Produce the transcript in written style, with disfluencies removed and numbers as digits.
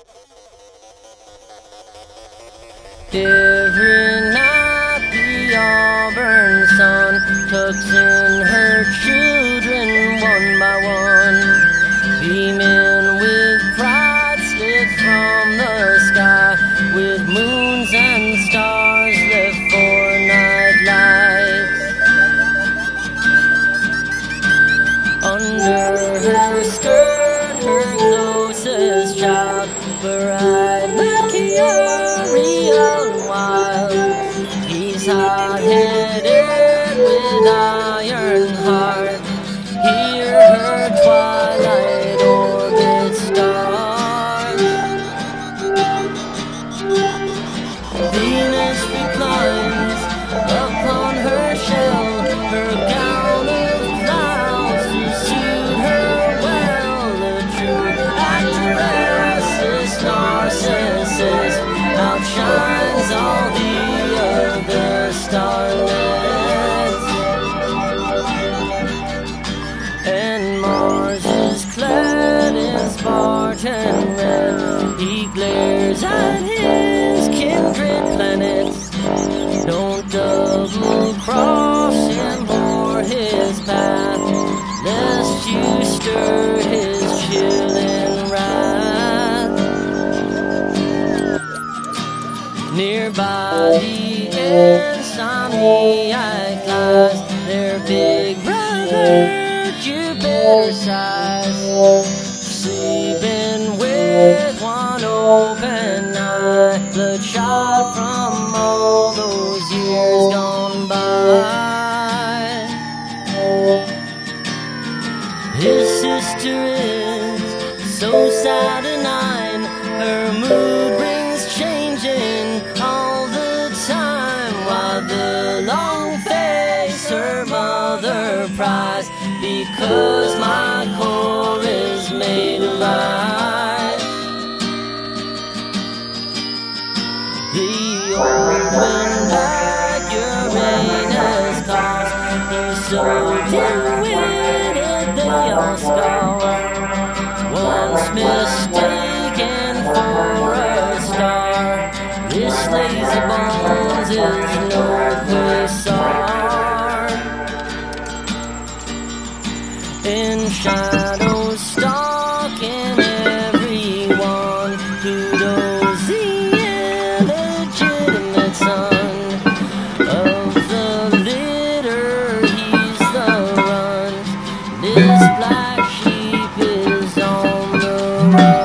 Every night the auburn sun tucks in her children one by one, beaming with pride slid from the sky, with moons and stars left for night lights. Under her skirt, her closest child, bright mercurial wild. He's hot-headed with iron heart. Hear her twilight orbit start. Venus reclines upon her shell, her gown of clouds to suit her well. A true actress, this Narcissus outshines all the other starlets. And Mars is clad in Spartan red. He glares at his kindred planets. Don't double cross him or his path, lest you stir his chilling wrath. Nearby the insomniac lies, their big brother Jupiter sighs, sleeping with one open eye, bloodshot from all those years gone by. His sister is so saturnine, her mood rings changing all the time, while the long face her mother pries, because my core is made of ice. The old black Uranus calls, he's so dim-witted they all scowl. Once mistaken for a star, this lazy bones is no quasar. In shadows stalking everyone, Pluto's the illegitimate son of the litter, he's the runt. This black sheep is on the run.